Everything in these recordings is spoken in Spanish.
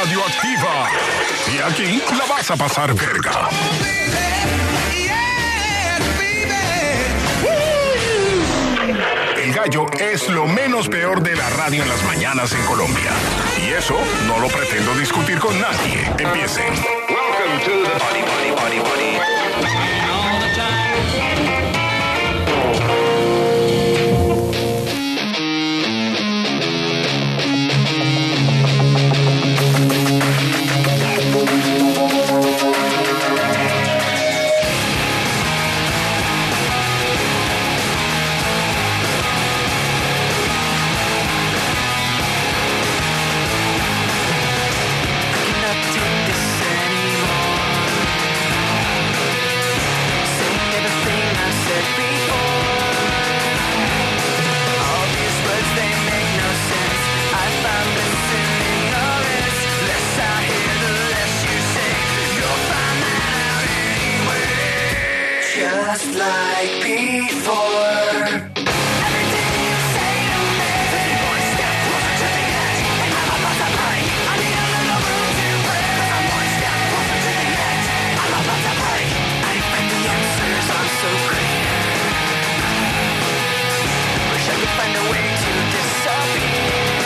radioactiva. Y aquí la vas a pasar verga. El Gallo es lo menos peor de la radio en las mañanas en Colombia. Y eso no lo pretendo discutir con nadie. Empiecen. Welcome to the Body, Body, Body, Body. All the time. Just like before. Everything you say to me is one step closer to the edge, and I'm about to break. I need a little room to breathe. I'm one step closer to the edge. I'm about to break. I find the answers are so clear. Wish I could find a way to disappear.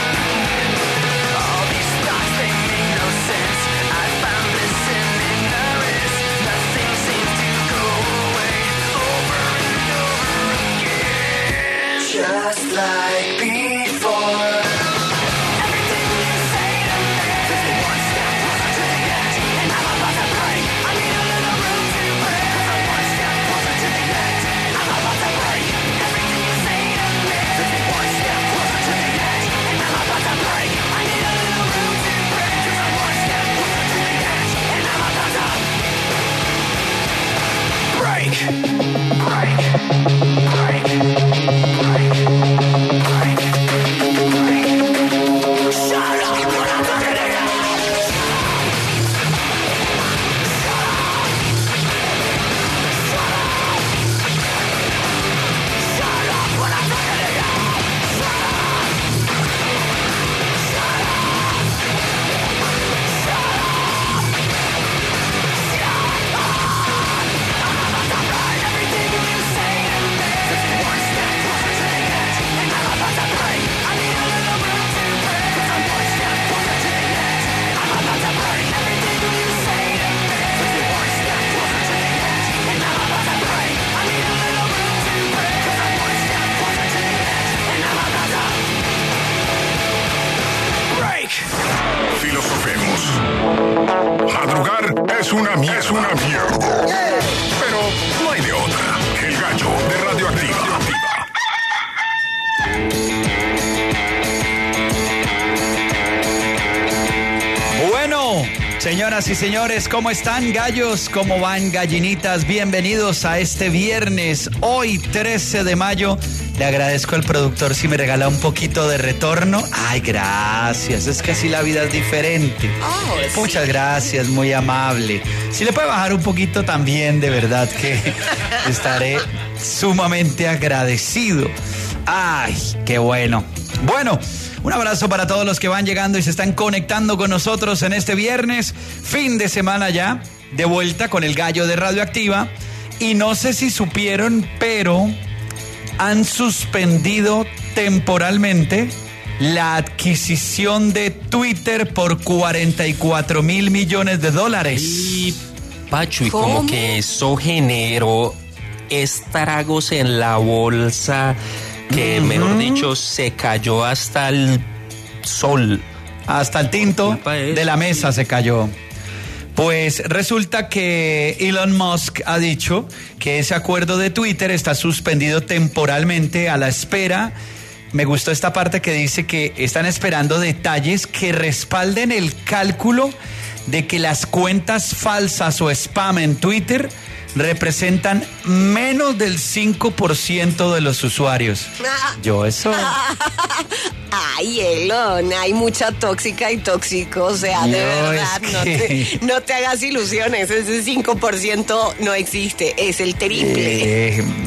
All these thoughts, they make no sense. I found bliss in ignorance. Nothing seems to go away over and over again. Just like before. Everything you say to me is one step closer to the edge, and I'm about to break. I need a little room to breathe. I'm one step closer to the edge. I'm about to break. Everything you say to me is one step closer to the edge, and I'm about to break. I need a little room to breathe. I'm one step closer to the edge, and I'm about to break. Break. Break. Break. Break. Break. Shut up when I'm talking to you. Shut up when I'm talking to you. Everything you say to me is one step closer to the edge, and I'm about to break. I need a little room to breathe. I'm one step closer to the edge. I'm about to break. Everything you say to me is one step closer to the edge, and I'm about to break. I need a little room to breathe. I'm one step closer to the edge, and I'm about to break. Filosofemos. Madrugar es una mierda. Pero no hay de otra. El Gallo de Radioactiva. Bueno, señoras y señores, ¿cómo están, gallos? ¿Cómo van, gallinitas? Bienvenidos a este viernes, hoy 13 de mayo. Le agradezco al productor si me regala un poquito de retorno. Ay, gracias, es que así la vida es diferente. Muchas gracias, muy amable. Si le puede bajar un poquito también, de verdad que estaré sumamente agradecido. Ay, qué bueno. Bueno, un abrazo para todos los que van llegando y se están conectando con nosotros en este viernes, fin de semana ya, de vuelta con el Gallo de Radioactiva. Y no sé si supieron, pero han suspendido temporalmente la adquisición de Twitter por $44 mil millones. Y Pacho, y como que eso generó estragos en la bolsa que, mejor dicho, se cayó hasta el sol. Hasta el tinto de la mesa se cayó. Pues resulta que Elon Musk ha dicho que ese acuerdo de Twitter está suspendido temporalmente a la espera. Me gustó esta parte que dice que están esperando detalles que respalden el cálculo de que las cuentas falsas o spam en Twitter representan menos del 5% de los usuarios. Yo eso... Ay, Elon, hay mucha tóxica y tóxico, o sea, de verdad, no te hagas ilusiones, ese 5% no existe, es el triple.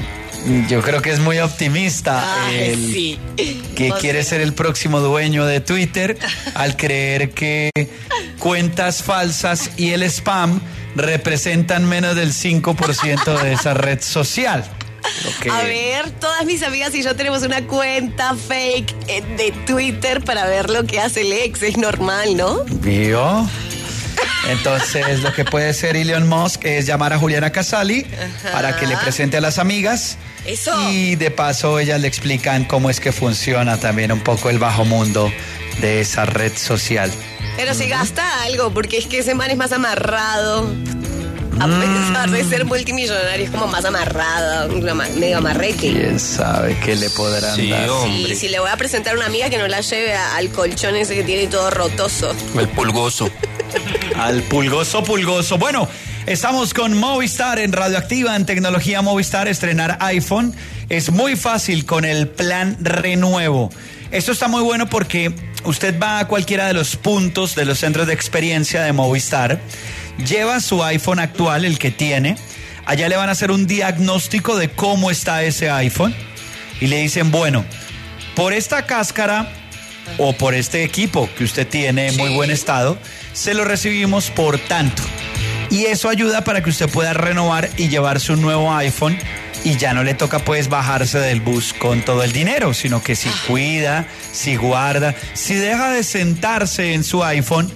Yo creo que es muy optimista Sí. que quiere ser el próximo dueño de Twitter al creer que cuentas falsas y el spam representan menos del 5% de esa red social. A ver, todas mis amigas y yo tenemos una cuenta fake de Twitter para ver lo que hace el ex. Es normal, ¿no? ¿Vio? Entonces, lo que puede hacer Elon Musk es llamar a Juliana Casali para que le presente a las amigas. Eso. Y de paso, ellas le explican cómo es que funciona también un poco el bajo mundo de esa red social. Pero se gasta algo, porque es que ese man es más amarrado. A pesar de ser multimillonario, es como más amarrado, medio amarrete. ¿Quién sabe qué le podrán Sí, dar? hombre. Y si le voy a presentar a una amiga que no la lleve al colchón ese que tiene todo rotoso. El pulgoso. Al pulgoso. Bueno, estamos con Movistar en Radioactiva, en Tecnología Movistar. Estrenar iPhone es muy fácil con el plan renuevo. Esto está muy bueno porque usted va a cualquiera de los puntos de los centros de experiencia de Movistar, lleva su iPhone actual, el que tiene, allá le van a hacer un diagnóstico de cómo está ese iPhone y le dicen, bueno, por esta cáscara o por este equipo que usted tiene en muy buen estado, se lo recibimos por tanto. Y eso ayuda para que usted pueda renovar y llevarse un nuevo iPhone y ya no le toca pues bajarse del bus con todo el dinero, sino que si cuida, si guarda, si deja de sentarse en su iPhone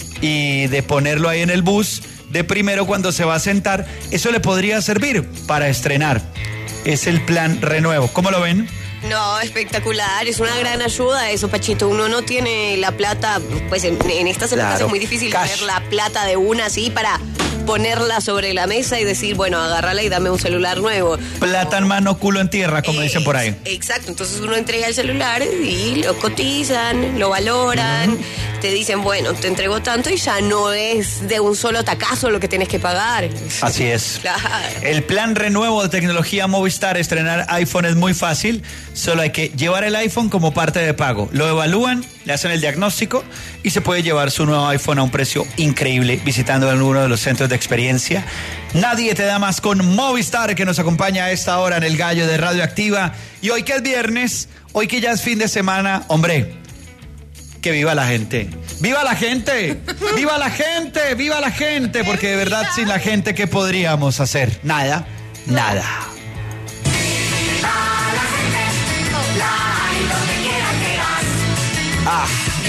y de ponerlo ahí en el bus, de primero cuando se va a sentar, eso le podría servir para estrenar. Es el plan renuevo. ¿Cómo lo ven? No, espectacular, es una gran ayuda eso, Pachito. Uno no tiene la plata, pues en estas épocas Claro, es muy difícil cash. tener la plata de una así para ponerla sobre la mesa y decir, bueno, agárrala y dame un celular nuevo. Plata en mano, culo en tierra, como dicen por ahí. Exacto, entonces uno entrega el celular y lo cotizan, lo valoran, te dicen, bueno, te entrego tanto y ya no es de un solo tacazo lo que tienes que pagar. Así es. Claro. El plan renuevo de Tecnología Movistar, estrenar iPhone es muy fácil, solo hay que llevar el iPhone como parte de pago. Lo evalúan, le hacen el diagnóstico y se puede llevar su nuevo iPhone a un precio increíble visitando alguno de los centros de experiencia. Nadie te da más con Movistar, que nos acompaña a esta hora en el Gallo de Radioactiva. Y hoy que es viernes, hoy que ya es fin de semana, hombre, que viva la gente. ¡Viva la gente! ¡Viva la gente! ¡Viva la gente! Porque de verdad sin la gente, ¿qué podríamos hacer? Nada, nada. Ah,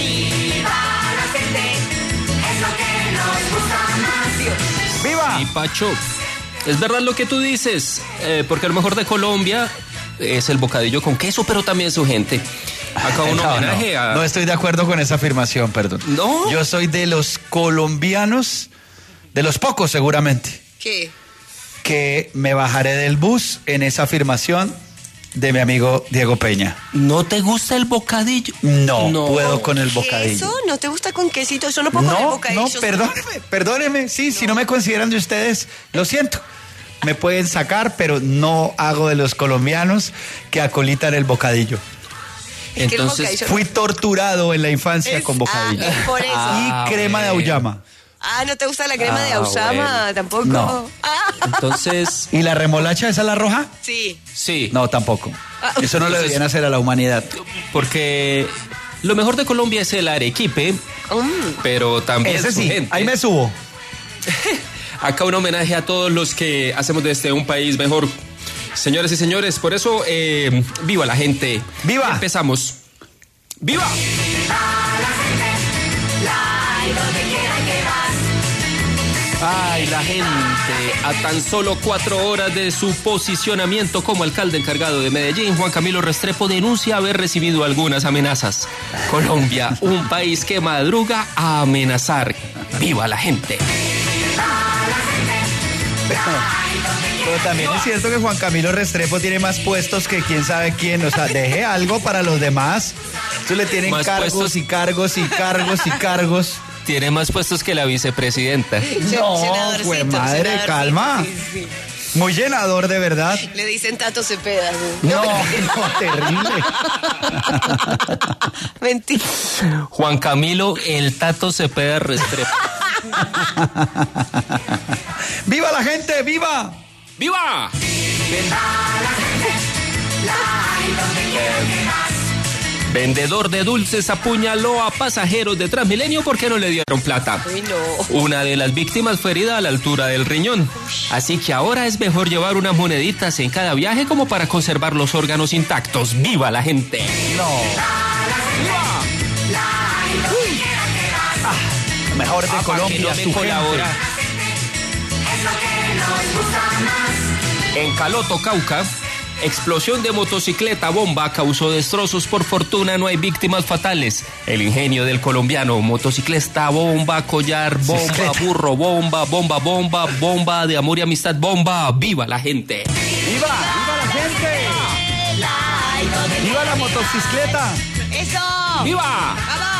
¡viva! Y Pacho, es verdad lo que tú dices, porque lo mejor de Colombia es el bocadillo con queso, pero también su gente. Acá un homenaje a... No estoy de acuerdo con esa afirmación, perdón. ¿No? Yo soy de los colombianos, de los pocos seguramente, ¿Qué? que me bajaré del bus en esa afirmación de mi amigo Diego Peña. ¿No te gusta el bocadillo? No puedo con el bocadillo. ¿Queso? ¿No te gusta con quesito? Yo no puedo comer bocadillo. Perdóneme, sí, si no me consideran de ustedes, lo siento. Me pueden sacar, pero no hago de los colombianos que acolitan el bocadillo. Es que el Entonces, bocadillo- Fui torturado en la infancia con bocadillo. es por eso. Y crema de auyama. Ah, ¿no te gusta la crema de auyama? bueno. ¿Tampoco? No. Ah, entonces, ¿Y la remolacha, esa la roja? sí. sí. No, tampoco. Eso no le Entonces- deberían hacer a la humanidad. Porque lo mejor de Colombia es el arequipe, pero también Ese su sí, gente. ahí me subo. Acá un homenaje a todos los que hacemos de este un país mejor. Señores y señores, por eso, viva la gente. ¡Viva! Empezamos. ¡Viva! Ay, la gente, a tan solo 4 horas de su posicionamiento como alcalde encargado de Medellín, Juan Camilo Restrepo denuncia haber recibido algunas amenazas. Colombia, un país que madruga a amenazar. ¡Viva la gente! Pero también es cierto que Juan Camilo Restrepo tiene más puestos que quién sabe quién. O sea, deje algo para los demás. Eso le tienen Más cargos puestos. y cargos y cargos y cargos. Tiene más puestos que la vicepresidenta. No, Senadorcito, fue madre, senadorcito, calma. sí, sí. Muy llenador, de verdad. Le dicen Tato Cepeda. No, no, terrible. Mentira. Juan Camilo, el Tato Cepeda Restrepo. ¡Viva la gente! ¡Viva! ¡Viva! Vendedor de dulces apuñaló a pasajeros de Transmilenio porque no le dieron plata. Uy, no. Una de las víctimas fue herida a la altura del riñón. Así que ahora es mejor llevar unas moneditas en cada viaje como para conservar los órganos intactos. ¡Viva la gente! Mejor de Que Colombia, no me su colabora. gente. En Caloto, Cauca, explosión de motocicleta bomba causó destrozos. Por fortuna no hay víctimas fatales. El ingenio del colombiano: motocicleta bomba, collar bomba, Cicleta. burro bomba, bomba bomba, bomba de amor y amistad bomba. ¡Viva la gente! ¡Viva! ¡Viva la gente! ¡Viva la motocicleta! ¡Eso! ¡Viva! ¡Vamos!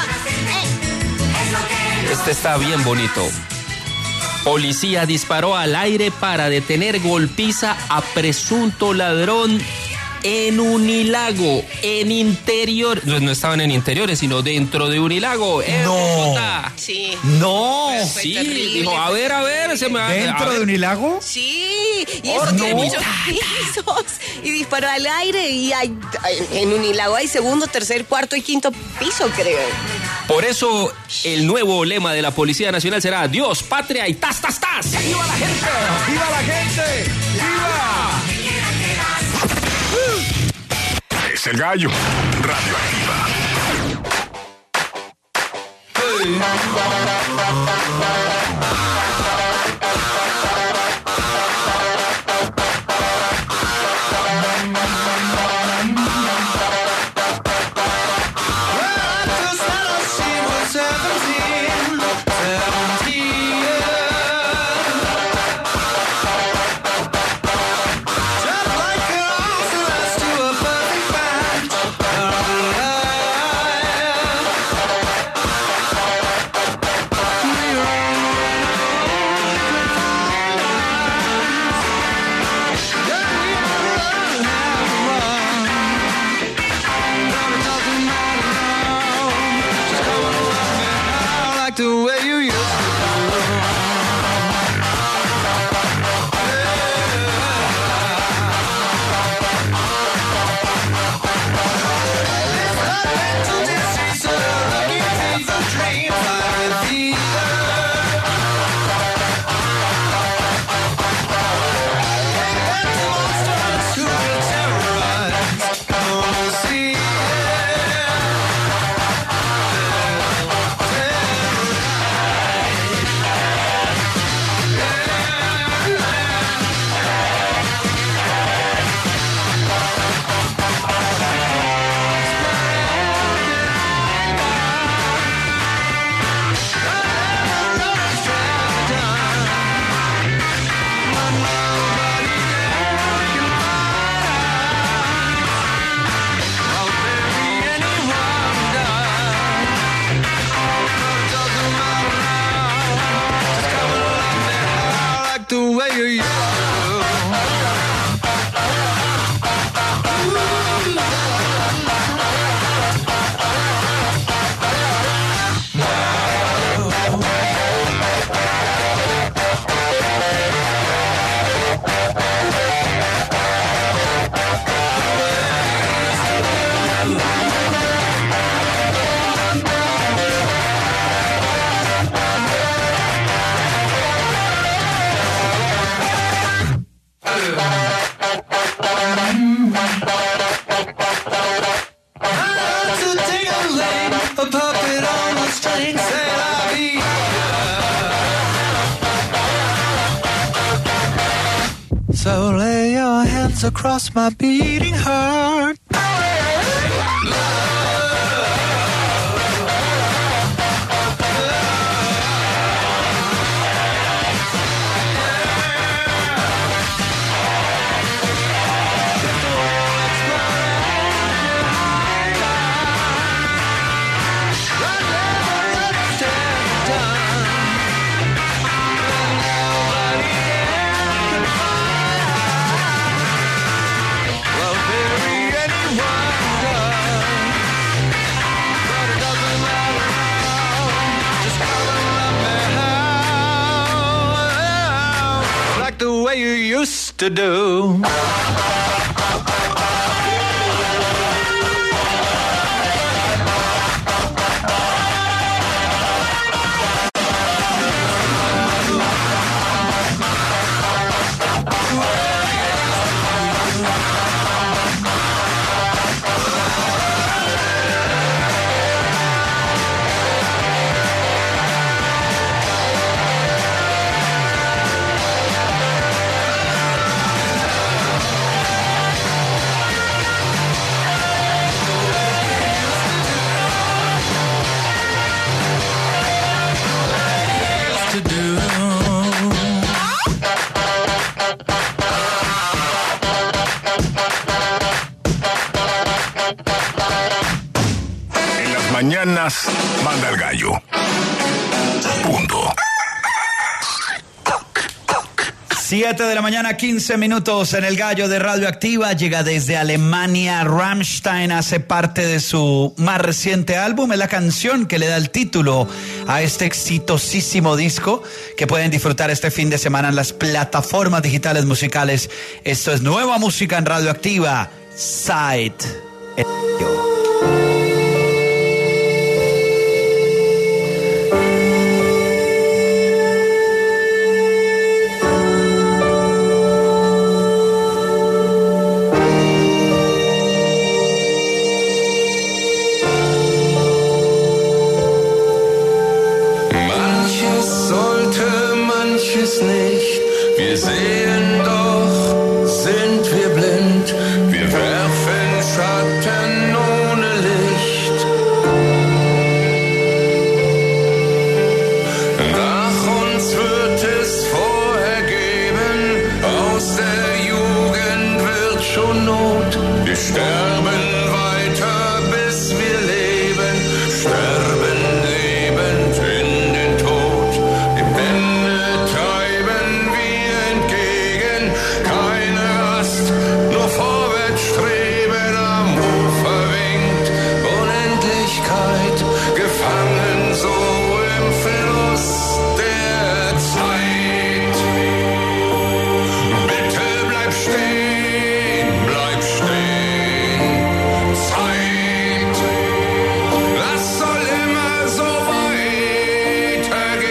Este está bien bonito. Policía disparó al aire para detener golpiza a presunto ladrón en Unilago, en interior. No estaban en interiores, sino dentro de Unilago. En No. Bogotá. Sí. ¡No! Fue Sí, terrible, dijo, a fue ver, se me va ¿Dentro a de ver. Unilago? Sí, y Oh, eso tiene no. muchos pisos. Y disparó al aire y en Unilago hay segundo, tercer, cuarto y quinto piso, creo. Por eso, el nuevo lema de la Policía Nacional será: Dios, patria y tas, tas, tas. ¡Viva la gente! ¡Viva la gente! ¡Viva! Es el gallo. Radioactiva. So lay your hands across my beating heart. Well, baby, used to do. Mañanas manda el gallo. Punto. 7 de la mañana, 15 minutos en el gallo de Radioactiva. Llega desde Alemania. Rammstein hace parte de su más reciente álbum. Es la canción que le da el título a este exitosísimo disco que pueden disfrutar este fin de semana en las plataformas digitales musicales. Esto es nueva música en Radioactiva. Sight. Nicht. Wir sehen doch, sind wir blind. Wir werfen Schatten ohne Licht. Nach uns wird es vorher geben. Aus der Jugend wird schon Not. Wir sterben weiter, bis wir leben. Sterben lebend in den Tod. Im Ende treiben wir entgegen, keine Rast, nur vorwärts streben, am Ufer winkt Unendlichkeit, gefangen so im Fluss der Zeit. Bitte bleib stehen, Zeit, das soll immer so weitergehen.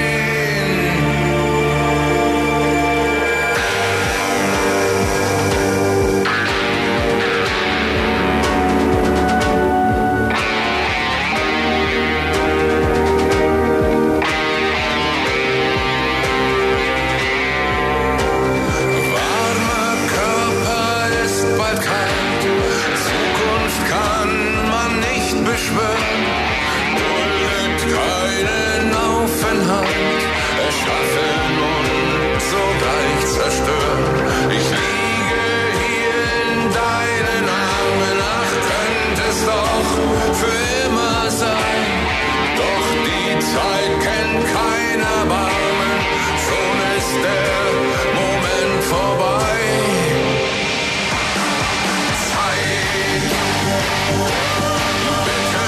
Warmer Körper ist bald kalt, Zukunft kann man nicht beschwören, duldet keinen Aufenthalt, erschaffen und sogleich zerstören. Ich liege hier in deinen Armen, ach, könnte es doch für immer sein, doch die Zeit kennt kein Erbarmen, schon ist der Moment vorbei. Zeit, bitte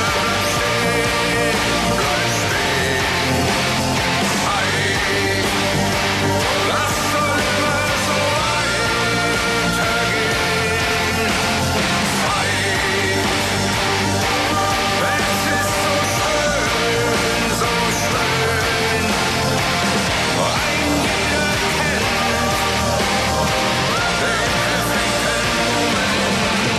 bleib stehen. Zeit, das soll immer so weitergehen. Zeit, es ist so schön, so schön. Ein jeder kennt den perfekten Moment.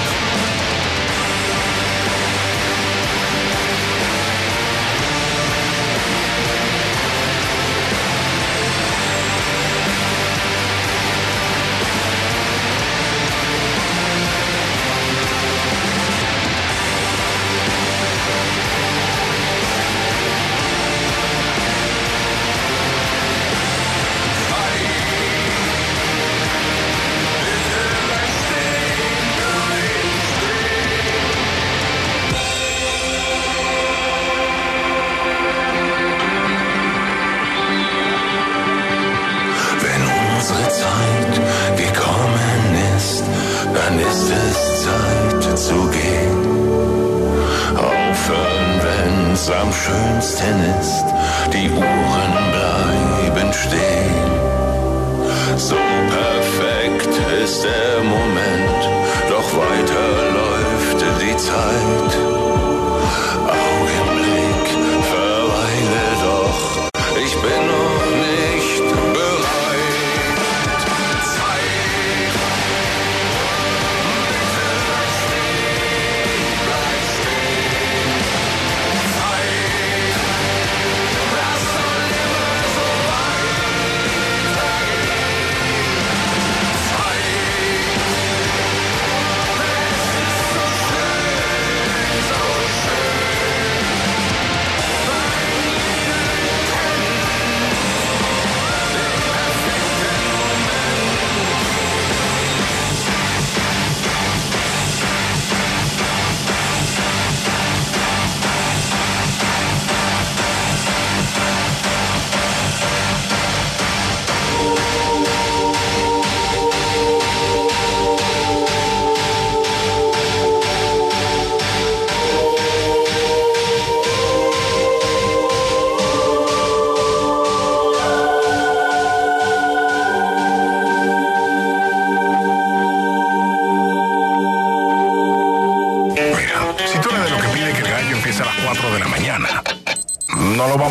Wenn unsere Zeit gekommen ist, dann ist es Zeit zu gehen. Aufhören, wenn's am schönsten ist, die Uhren bleiben stehen. So perfekt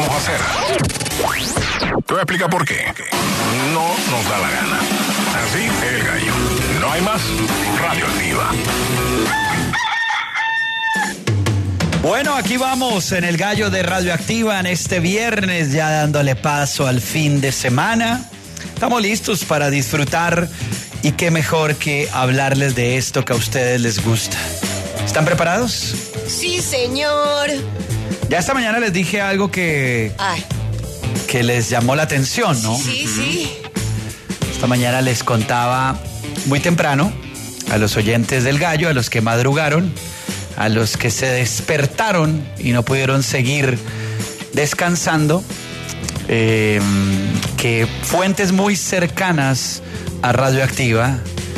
vamos a hacer. Te voy a explicar por qué. No nos da la gana. Así, el gallo. No hay más. Radioactiva. Bueno, aquí vamos en el gallo de Radioactiva en este viernes, ya dándole paso al fin de semana. Estamos listos para disfrutar y qué mejor que hablarles de esto que a ustedes les gusta. ¿Están preparados? Sí, señor. Ya esta mañana les dije algo que les llamó la atención, ¿no? Sí. Esta mañana les contaba muy temprano a los oyentes del gallo, a los que madrugaron, a los que se despertaron y no pudieron seguir descansando, que fuentes muy cercanas a Radioactiva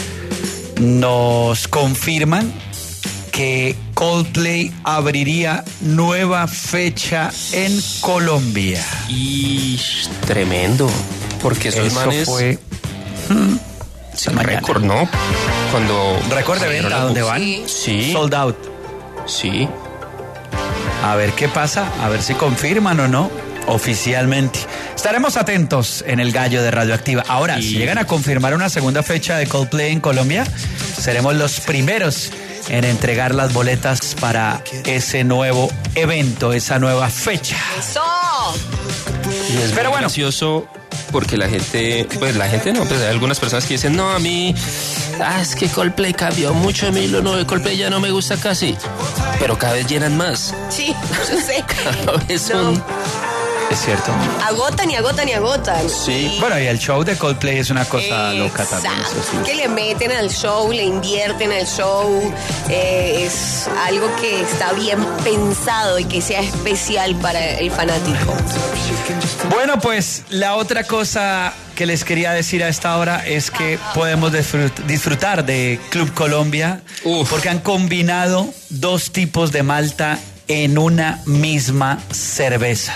nos confirman que Coldplay abriría nueva fecha en Colombia. Y tremendo, porque esos manes fue sin récord, ¿no? Cuando récord de venta, ¿dónde van? Sí. Sold out. Sí. A ver qué pasa, a ver si confirman o no oficialmente. Estaremos atentos en el gallo de Radioactiva. Ahora, si llegan a confirmar una segunda fecha de Coldplay en Colombia, seremos los primeros en entregar las boletas para ese nuevo evento, esa nueva fecha. ¡Eso! Y es Pero bueno, gracioso porque la gente no, pues hay algunas personas que dicen, no, a mí, es que Coldplay cambió mucho, a mí lo nuevo de Coldplay ya no me gusta casi, pero cada vez llenan más. Sí, yo sé. Cada vez son... es cierto. Agotan y agotan y agotan. Sí. Bueno, y el show de Coldplay es una cosa loca también. Exacto. Eso sí. Que le meten al show, le invierten al show. Es algo que está bien pensado y que sea especial para el fanático. Bueno, pues la otra cosa que les quería decir a esta hora es que podemos disfrutar de Club Colombia. Uf. Porque han combinado dos tipos de malta en una misma cerveza.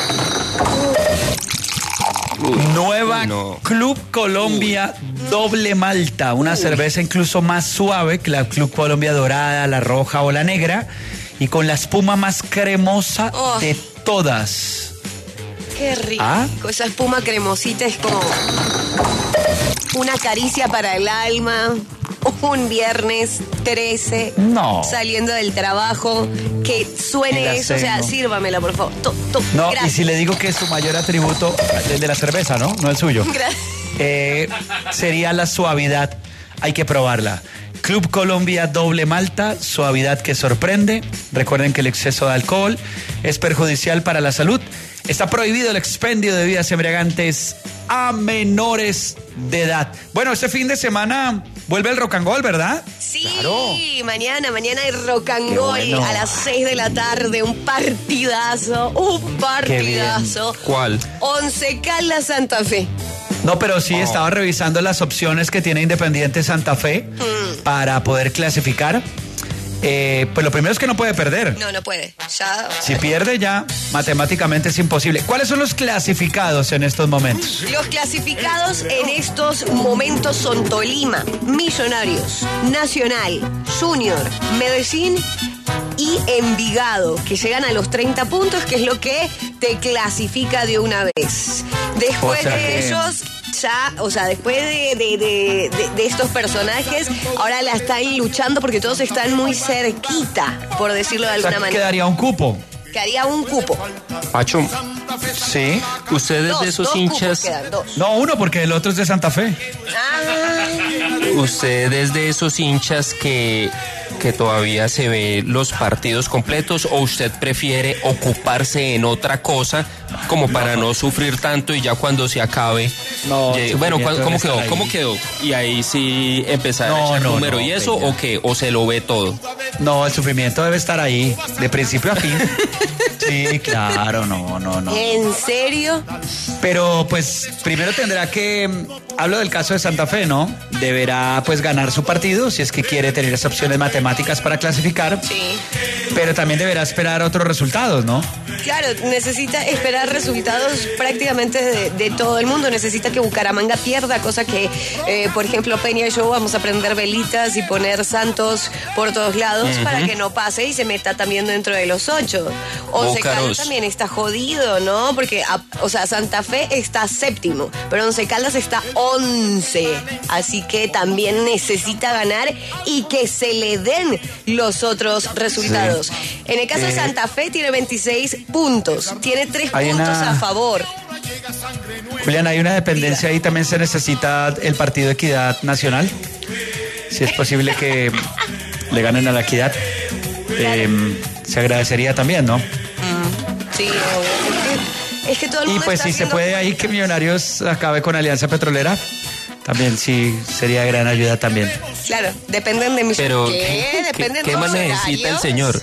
Nueva Club Colombia Doble Malta, una cerveza incluso más suave que la Club Colombia Dorada, la roja o la negra, y con la espuma más cremosa de todas. Qué rico. ¿Ah? Esa espuma cremosita es como una caricia para el alma. Un viernes 13, saliendo del trabajo, que suene eso, o sea, sírvamela, por favor. No, gracias. y si le digo que es su mayor atributo, el de la cerveza, ¿no? No el suyo. Sería la suavidad. Hay que probarla. Club Colombia Doble Malta, suavidad que sorprende. Recuerden que el exceso de alcohol es perjudicial para la salud. Está prohibido el expendio de bebidas embriagantes a menores de edad. Bueno, este fin de semana vuelve el Rock and Roll, ¿verdad? Sí, claro. mañana hay Rock and Roll bueno. a las 6 de la tarde, un partidazo. ¿Cuál? Once Caldas Santa Fe. No, pero sí estaba revisando las opciones que tiene Independiente Santa Fe para poder clasificar. Pues lo primero es que no puede perder. No puede. Ya. Si pierde ya, matemáticamente es imposible. ¿Cuáles son los clasificados en estos momentos? Los clasificados en estos momentos son Tolima, Millonarios, Nacional, Junior, Medellín y Envigado, que llegan a los 30 puntos, que es lo que te clasifica de una vez. Después de ellos... Ya, o sea, después de estos personajes, ahora la están luchando porque todos están muy cerquita, por decirlo de alguna manera. Quedaría un cupo. Quedaría un cupo. Pacho, sí. Ustedes de esos hinchas. No, uno, porque el otro es de Santa Fe. Ustedes de esos hinchas que todavía se ve los partidos completos, o usted prefiere ocuparse en otra cosa como para no sufrir tanto y ya cuando se acabe. Bueno, ¿cómo quedó? Y ahí sí empezar a echar número y eso, ¿o qué? ¿O se lo ve todo? No, el sufrimiento debe estar ahí, de principio a fin. Sí, claro, no. ¿En serio? Pero pues primero tendrá que, hablo del caso de Santa Fe, ¿no? Deberá pues ganar su partido si es que quiere tener esas opciones matemáticas para clasificar. Sí. Pero también deberá esperar otros resultados, ¿no? Claro, necesita esperar resultados prácticamente de todo el mundo. Necesita que Bucaramanga pierda, cosa que, por ejemplo, Peña y yo vamos a prender velitas y poner santos por todos lados para que no pase y se meta también dentro de los 8. Once Caldas también está jodido, ¿no? Porque, Santa Fe está séptimo, pero Once Caldas está 11. Así que también necesita ganar y que se le den los otros resultados. Sí. En el caso de Santa Fe tiene 26 puntos, tiene 3 puntos a favor. Julián, hay una dependencia ahí, también se necesita el partido de Equidad Nacional. Si es posible que le ganen a la Equidad, se agradecería también, ¿no? Sí, es que todo el mundo y pues si se puede ahí que Millonarios acabe con Alianza Petrolera, también sí sería gran ayuda también. Claro, dependen de mis... Pero ¿qué más necesita el señor?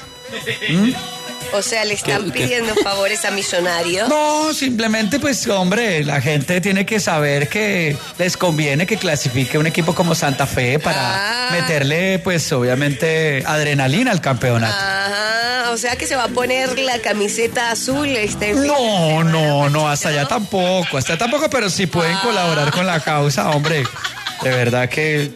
O sea, le están pidiendo favores a Millonarios. No, simplemente pues, hombre, la gente tiene que saber que les conviene que clasifique un equipo como Santa Fe para meterle, pues, obviamente, adrenalina al campeonato. Ajá, o sea que se va a poner la camiseta azul No, hasta allá tampoco, pero si pueden colaborar con la causa, hombre, de verdad que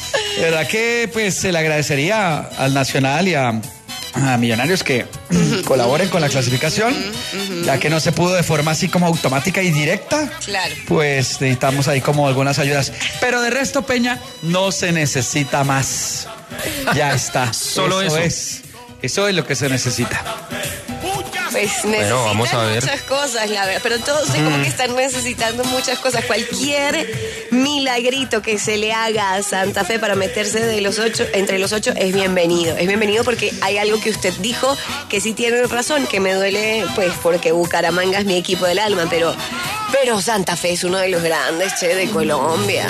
pues se le agradecería al Nacional y a Millonarios que colaboren con la clasificación, ya que no se pudo de forma así como automática y directa. Claro. Pues necesitamos ahí como algunas ayudas. Pero de resto, Peña, no se necesita más. Ya está. Solo eso. Eso es lo que se necesita. Pues bueno, vamos a ver. Muchas cosas, la verdad, pero todos como que están necesitando muchas cosas. Cualquier milagrito que se le haga a Santa Fe para meterse entre los 8 es bienvenido. Es bienvenido porque hay algo que usted dijo que sí tiene razón, que me duele, pues, porque Bucaramanga es mi equipo del alma, pero Santa Fe es uno de los grandes, de Colombia.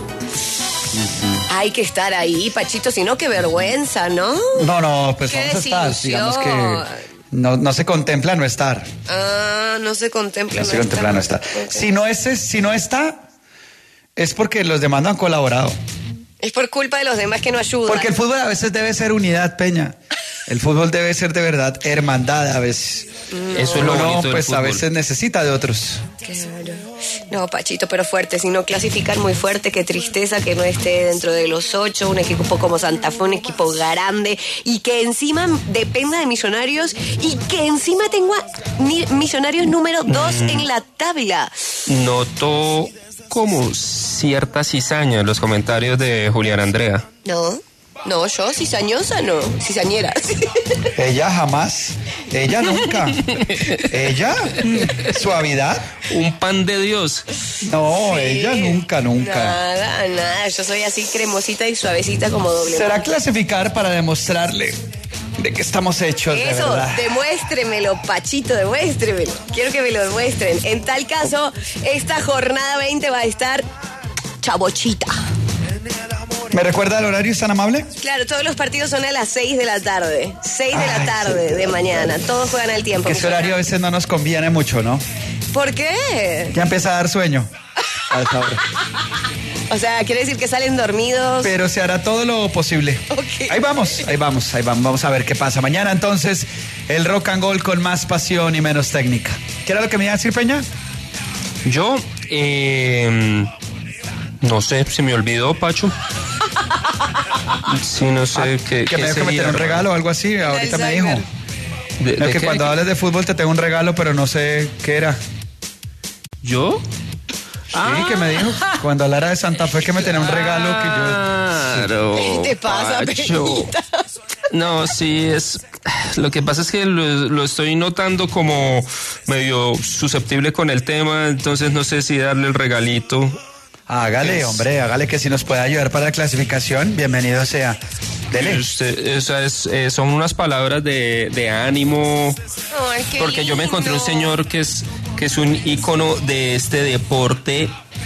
Hay que estar ahí, Pachito, si no, qué vergüenza, ¿no? No, pues vamos a estar, digamos que... No se contempla no estar. No se contempla no estar. Okay. Si no está, es porque los demás no han colaborado. Es por culpa de los demás que no ayudan. Porque el fútbol a veces debe ser unidad, Peña. El fútbol debe ser de verdad hermandad a veces. Eso es lo bonito del pues fútbol. A veces necesita de otros. Claro. No, Pachito, pero fuerte. Si no clasifican muy fuerte, qué tristeza que no esté dentro de los 8. Un equipo como Santa Fe, un equipo grande. Y que encima dependa de Millonarios. Y que encima tenga Millonarios número 2 en la tabla. Noto como cierta cizaña en los comentarios de Julián Andrea. No, yo cizañosa no, cizañera. Ella jamás, ella nunca. Ella, suavidad. Un pan de Dios. No, sí. Ella nunca. Nada, yo soy así cremosita y suavecita como doble. Será clasificar para demostrarle de qué estamos hechos, de verdad. Demuéstremelo, Pachito, demuéstremelo. Quiero que me lo demuestren. En tal caso, esta jornada 20 va a estar chabochita. ¿Me recuerda el horario? ¿Es tan amable? Claro, todos los partidos son a las 6 de la tarde. 6 de la tarde de mañana. Todos juegan al tiempo. Que ese horario a veces no nos conviene mucho, ¿no? ¿Por qué? Ya empieza a dar sueño a esta hora. O sea, quiere decir que salen dormidos. Pero se hará todo lo posible. Okay. Ahí vamos. Vamos a ver qué pasa. Mañana entonces el rock and roll con más pasión y menos técnica. ¿Qué era lo que me iba a decir, Peña? Yo, no sé, se me olvidó, Pacho. Sí, no sé qué que me dijo que me tenía un regalo o algo así. Ahorita me dijo. ¿De que cuando hables de fútbol te tengo un regalo, pero no sé qué era. ¿Yo? Sí, que me dijo cuando hablara de Santa Fe que me tenía un regalo que yo... Claro, ¿Qué te pasa, Peñita? No, sí, lo que pasa es que lo estoy notando como medio susceptible con el tema, entonces no sé si darle el regalito. Hágale, hombre, hágale, que si nos puede ayudar para la clasificación, bienvenido sea. Dele. Son unas palabras de ánimo. Ay, porque yo me encontré un señor que es un ícono de este deporte.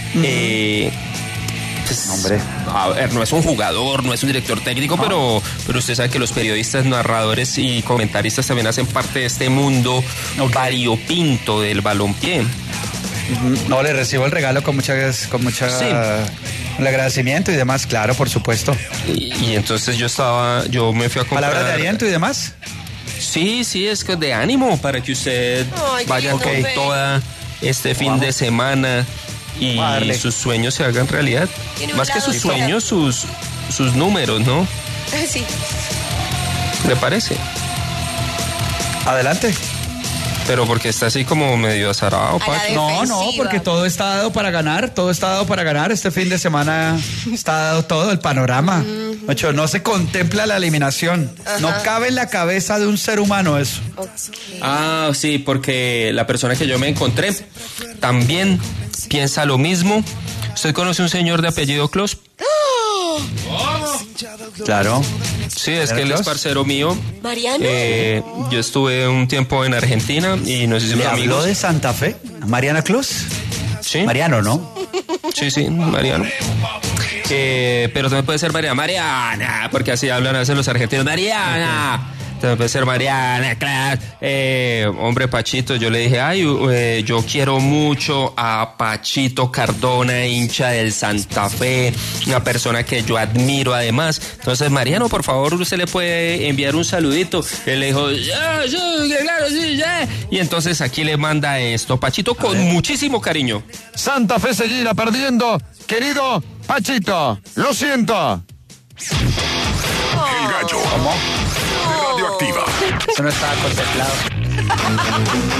Pues, hombre. A ver, no es un jugador, no es un director técnico, pero usted sabe que los periodistas, narradores y comentaristas también hacen parte de este mundo variopinto del balompié. No, le recibo el regalo con mucha Sí. El agradecimiento y demás, claro, por supuesto. Y entonces yo me fui a comprar. ¿Palabras de aliento y demás? Sí, es que de ánimo para que usted Ay, vaya qué con lindo, toda este fin de semana y Vale. sus sueños se hagan realidad. Tiene un Más que lado sus feo. sueños, sus números, ¿no? Sí. ¿Le parece? Adelante. Pero porque está así como medio azarado, A la Pacho. No, defensiva. porque todo está dado para ganar, todo está dado para ganar. Este fin de semana está dado todo, el panorama. Ocho, no se contempla la eliminación. No cabe en la cabeza de un ser humano eso. Ok. Ah, sí, porque la persona que yo me encontré también piensa lo mismo. ¿Usted conoce un señor de apellido Clos? Claro. Sí, es que él es parcero mío. ¿Mariano? Yo estuve un tiempo en Argentina y nos hicimos ¿Le habló amigos. de Santa Fe? ¿Mariana Cruz? Sí, Mariano, ¿no? sí, Mariano. Pero también puede ser Mariana, porque así hablan a veces los argentinos. Mariana. También puede ser Mariana, claro. Hombre, Pachito, yo le dije, yo quiero mucho a Pachito Cardona, hincha del Santa Fe, una persona que yo admiro además. Entonces, Mariano, por favor, usted le puede enviar un saludito. Él le dijo, claro, sí, ya. Y entonces aquí le manda esto, Pachito, con muchísimo cariño. Santa Fe seguirá perdiendo. Querido Pachito, lo siento. El Gallo. Radioactiva. Eso no estaba contemplado.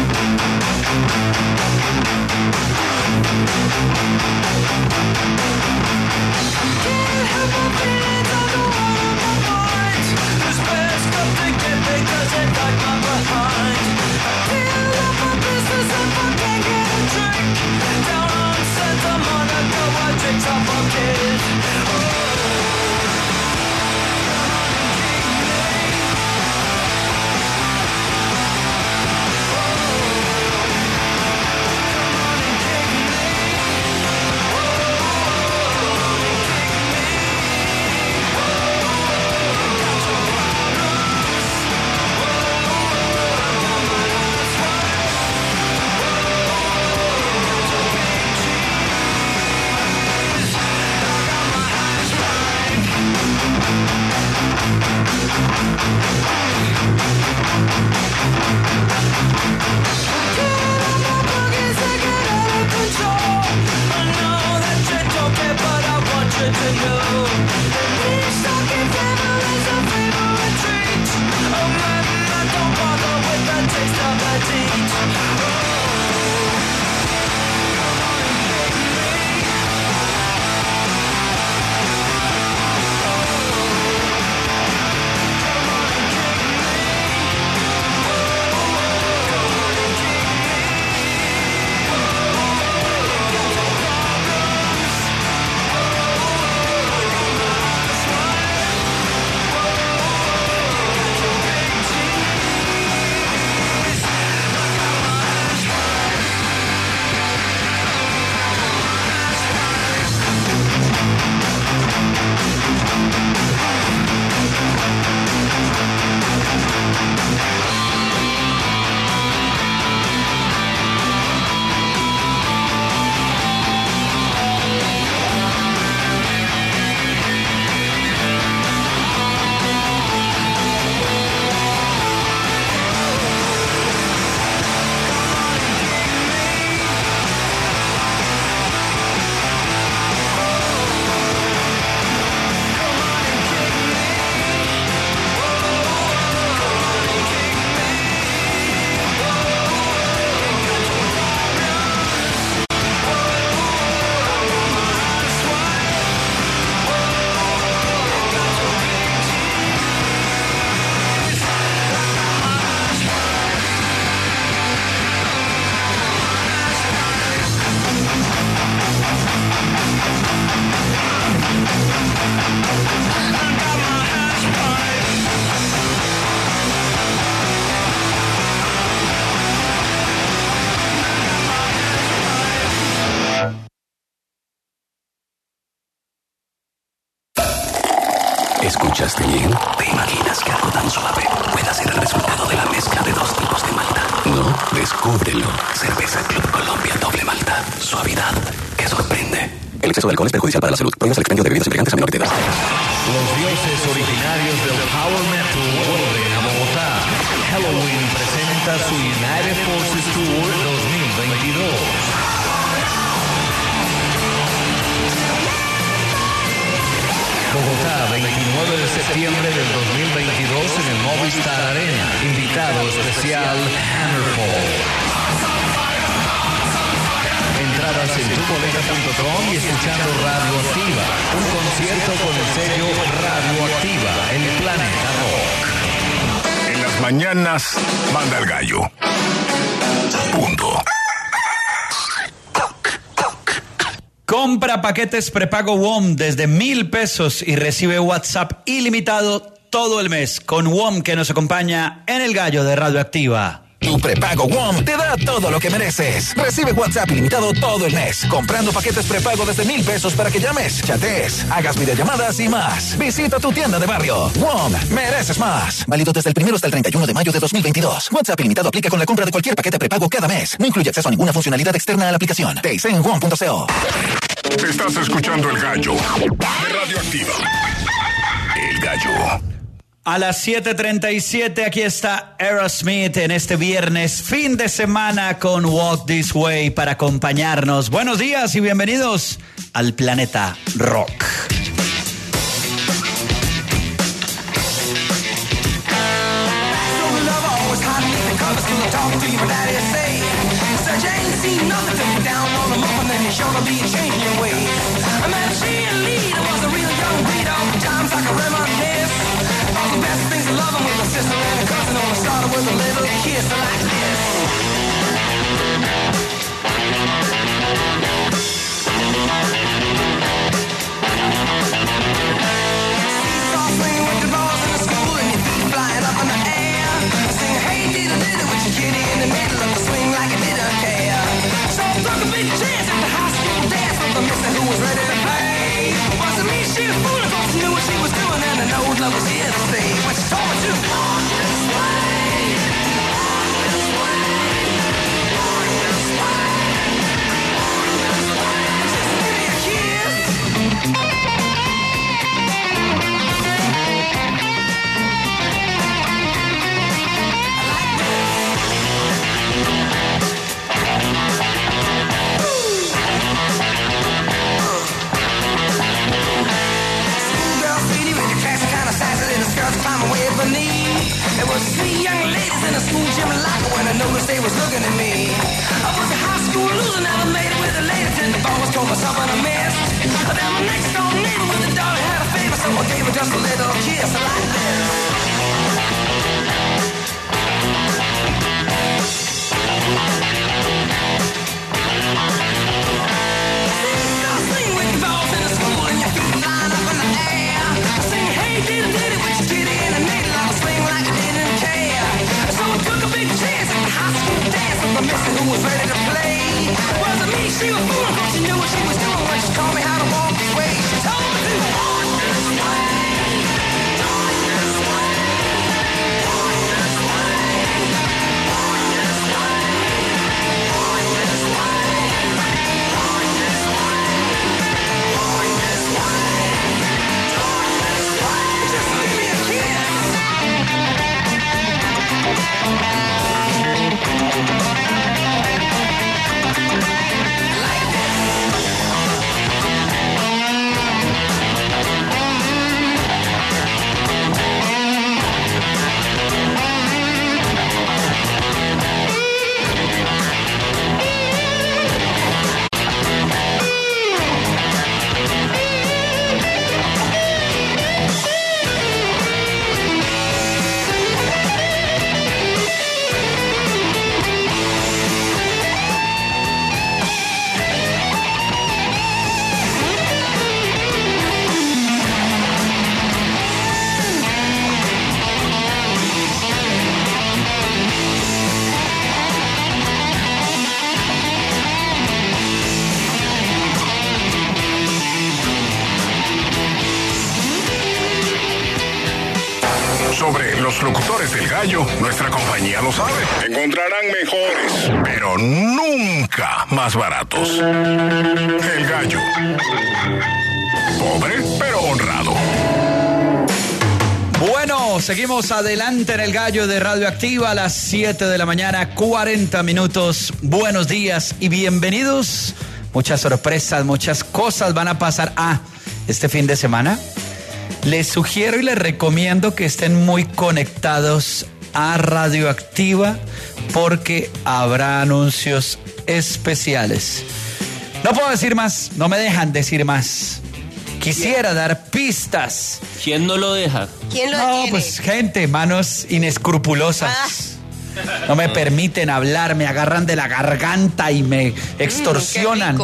¿Escuchaste bien? ¿Te imaginas que algo tan suave pueda ser el resultado de la mezcla de dos tipos de malta? No, descúbrelo. Cerveza Club Colombia Doble Malta. Suavidad que sorprende. El exceso de alcohol es perjudicial para la salud. Prohíbas el expendio de bebidas embriagantes a menores de edad. Los dioses originarios del Power Metal vuelven a Bogotá. presenta su United Forces Tour 2022. Bogotá, 29 de septiembre del 2022 en el Movistar Arena. Invitado especial, Hammerfall. Entradas en tuboleta.com y escuchando Radioactiva. Un concierto con el sello Radioactiva, el Planeta Rock. En las mañanas, manda el gallo. Punto. Compra paquetes prepago WOM desde 1,000 pesos y recibe WhatsApp ilimitado todo el mes con WOM, que nos acompaña en el gallo de Radioactiva. Tu prepago WOM te da todo lo que mereces. Recibe WhatsApp ilimitado todo el mes, comprando paquetes prepago desde 1,000 pesos para que llames, chatees, hagas videollamadas y más. Visita tu tienda de barrio. WOM, mereces más. Válido desde el 1 hasta el 31 de mayo de 2022. WhatsApp ilimitado aplica con la compra de cualquier paquete prepago cada mes. No incluye acceso a ninguna funcionalidad externa a la aplicación. Te dice en WOM.co. Estás escuchando el gallo de Radioactiva. El gallo. A las 7:37 aquí está Aerosmith en este viernes, fin de semana con Walk This Way para acompañarnos. Buenos días y bienvenidos al Planeta Rock. The best things of loving with a sister and a cousin on the started with a little kiss like this. Seesaw swing with the balls in the school and your feet flying up in the air. Sing hey diddle diddle with your kitty in the middle of the swing like you didn't care. So I took a big chance at the high school dance with the mister who was ready to play. Wasn't me, she was fooling, cause she knew what she was doing and the old love was here to stay. When she told me to walk this way, walk this way, walk this way, walk this way. Just give me a kiss. There was 3 young ladies in a school gym locker when I noticed they was looking at me. I was a high school loser, never made it with the ladies, and the boss told me something I missed. Then my next door neighbor with the daughter had a favor, so I gave her just a little kiss like this. Sing with the balls in the school and your feet flying up in the air. Sing hey diddle diddle with your kitty in the middle of a swing like I didn't care. So I took a big chance at the high school dance with the mister who was ready to play. Wasn't me, she was fooling, cause she knew what she was doing when she told me how to walk this way. She told me to walk this way, walk this way, walk this way, walk this way, walk this way, walk this way, walk this way, walk this way. Just give me a kiss. Like Sobre los locutores del gallo, nuestra compañía lo sabe. Encontrarán mejores, pero nunca más baratos. El gallo. Pobre, pero honrado. Bueno, Bueno, seguimos adelante en el Gallo de Radioactiva a las 7 de la mañana, 40 minutos. Buenos días y bienvenidos. Muchas sorpresas, muchas cosas van a pasar este fin de semana. Les sugiero y les recomiendo que estén muy conectados a Radioactiva porque habrá anuncios especiales. No puedo decir más, no me dejan decir más. Quisiera dar pistas. ¿Quién no lo deja? ¿Quién lo No, tiene? pues gente, manos inescrupulosas. No me permiten hablar, me agarran de la garganta y me extorsionan.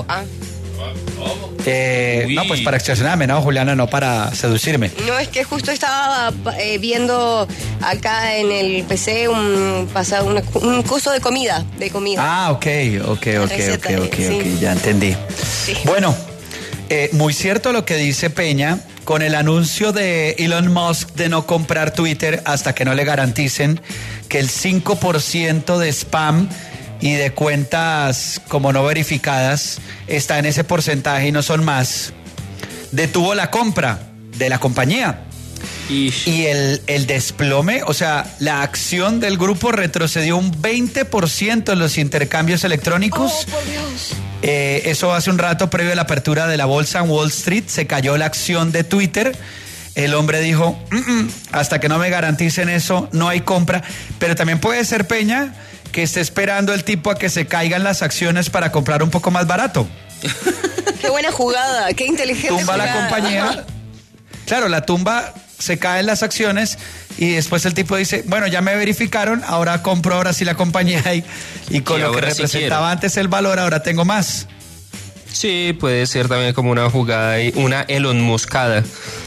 Qué rico. No, pues para extorsionarme, ¿no, Juliana? No para seducirme. No, es que justo estaba viendo acá en el PC un coso de comida. Ok, receta, sí. ya entendí. Sí. Bueno, muy cierto lo que dice Peña, con el anuncio de Elon Musk de no comprar Twitter hasta que no le garanticen que el 5% de spam y de cuentas como no verificadas está en ese porcentaje y no son más, detuvo la compra de la compañía. Y el desplome, o sea, la acción del grupo retrocedió un 20% en los intercambios electrónicos. Oh, por Dios. Eso hace un rato previo a la apertura de la bolsa en Wall Street, se cayó la acción de Twitter. El hombre dijo, hasta que no me garanticen eso, no hay compra. Pero también puede ser, Peña, que esté esperando el tipo a que se caigan las acciones para comprar un poco más barato. Qué buena jugada, qué inteligente Tumba jugada. la compañía. Claro, la tumba, se caen las acciones y después el tipo dice, bueno, ya me verificaron, ahora compro ahora sí la compañía y con lo que representaba antes el valor, ahora tengo más. Sí, puede ser también como una jugada, una Elon Muskada.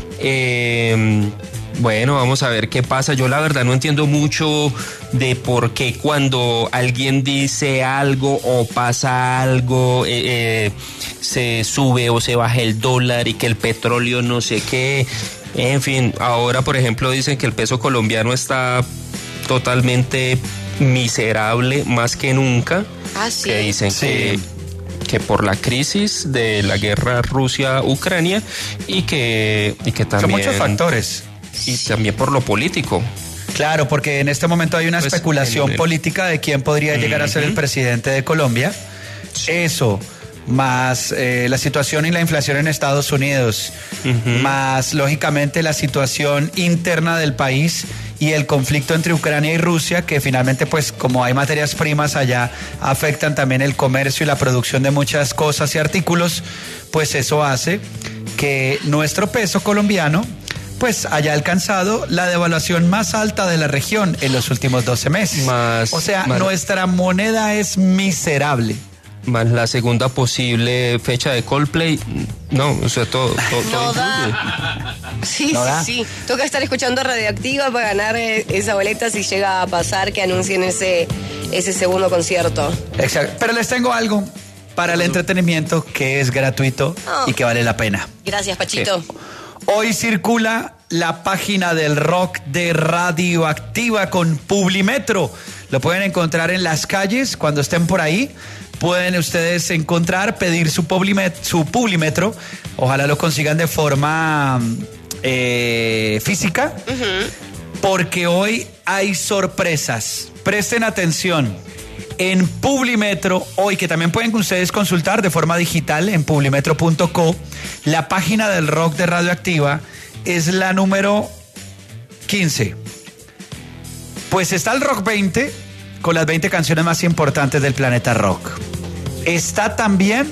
Bueno, vamos a ver qué pasa. Yo la verdad no entiendo mucho de por qué cuando alguien dice algo o pasa algo, se sube o se baja el dólar y que el petróleo no sé qué. En fin, ahora por ejemplo dicen que el peso colombiano está totalmente miserable más que nunca. Sí. Que dicen que por la crisis de la guerra Rusia-Ucrania y que también... Son muchos factores. Y también por lo político. Claro, porque en este momento hay una especulación política de quién podría llegar a ser el presidente de Colombia. Eso, más la situación y la inflación en Estados Unidos, más lógicamente la situación interna del país y el conflicto entre Ucrania y Rusia, que finalmente pues como hay materias primas allá, afectan también el comercio y la producción de muchas cosas y artículos, pues eso hace que nuestro peso colombiano pues haya alcanzado la devaluación más alta de la región en los últimos 12 meses. Nuestra moneda es miserable. Más la segunda posible fecha de Coldplay, no, o sea, todo no da. Sí. Toca estar escuchando Radioactiva para ganar esa boleta si llega a pasar que anuncien ese segundo concierto. Exacto. Pero les tengo algo para el entretenimiento que es gratuito y que vale la pena. Gracias, Pachito. Hoy circula la página del rock de Radioactiva con Publimetro. Lo pueden encontrar en las calles cuando estén por ahí. Pueden ustedes encontrar, pedir su Publimetro. Ojalá lo consigan de forma física. Porque hoy hay sorpresas. Presten atención. En Publimetro, hoy que también pueden ustedes consultar de forma digital en publimetro.co, la página del rock de Radioactiva es la número 15. Pues está el Rock 20 con las 20 canciones más importantes del planeta rock. Está también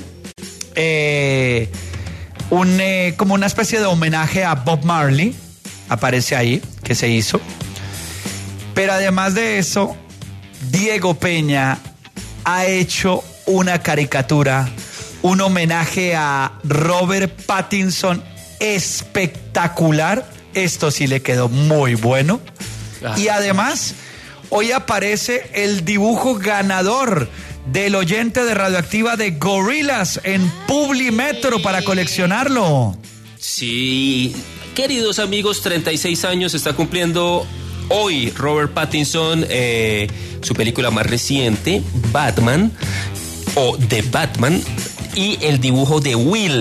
como una especie de homenaje a Bob Marley, aparece ahí, que se hizo. Pero además de eso, Diego Peña ha hecho una caricatura, un homenaje a Robert Pattinson espectacular. Esto sí le quedó muy bueno. Y además, hoy aparece el dibujo ganador del oyente de Radioactiva de Gorillaz en Publimetro para coleccionarlo. Sí, queridos amigos, 36 años está cumpliendo hoy Robert Pattinson, su película más reciente, Batman, o The Batman, y el dibujo de Will,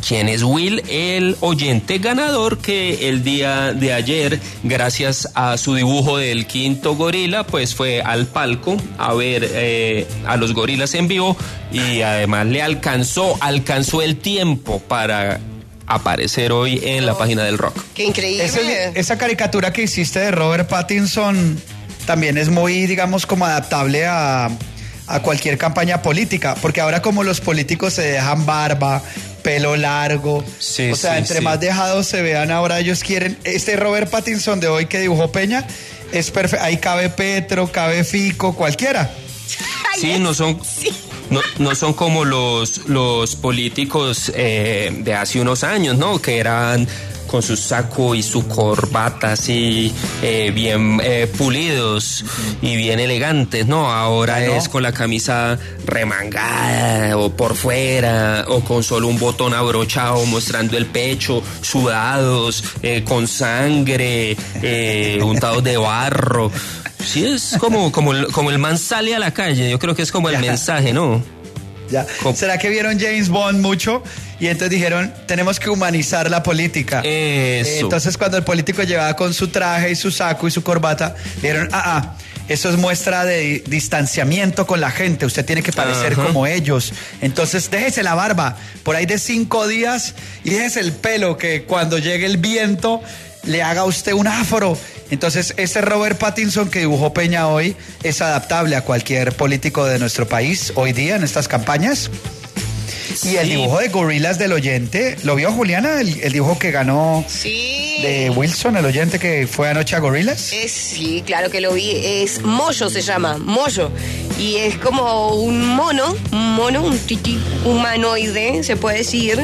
quién es Will, el oyente ganador que el día de ayer, gracias a su dibujo del quinto gorila, pues fue al palco a ver a los gorilas en vivo y además le alcanzó el tiempo para aparecer hoy en la página del rock. ¡Qué increíble! Esa caricatura que hiciste de Robert Pattinson también es muy, digamos, como adaptable a cualquier campaña política, porque ahora como los políticos se dejan barba, pelo largo, sí, o sea, sí, entre sí. más dejados se vean, ahora ellos quieren, este Robert Pattinson de hoy que dibujó Peña, es perfecto, ahí cabe Petro, cabe Fico, cualquiera. Sí, no son como los políticos de hace unos años, ¿no? Que eran con su saco y su corbata así bien pulidos y bien elegantes, ¿no? Ahora es con la camisa remangada o por fuera o con solo un botón abrochado mostrando el pecho, sudados, con sangre, untados de barro. Sí, es como el man sale a la calle, yo creo que es como el mensaje, ¿no? Ya. ¿Será que vieron James Bond mucho? Y entonces dijeron, tenemos que humanizar la política. Eso. Entonces cuando el político llevaba con su traje y su saco y su corbata, dijeron, eso es muestra de distanciamiento con la gente, usted tiene que parecer como ellos. Entonces déjese la barba por ahí de 5 días y déjese el pelo, que cuando llegue el viento le haga a usted un afro. Entonces, este Robert Pattinson que dibujó Peña hoy es adaptable a cualquier político de nuestro país hoy día en estas campañas. Y el dibujo de gorilas del oyente, ¿lo vio Juliana? El dibujo que ganó de Wilson, el oyente que fue anoche a Gorilas. Sí, claro que lo vi. Es Moyo, se llama, Moyo. Y es como un mono, un tití humanoide, se puede decir.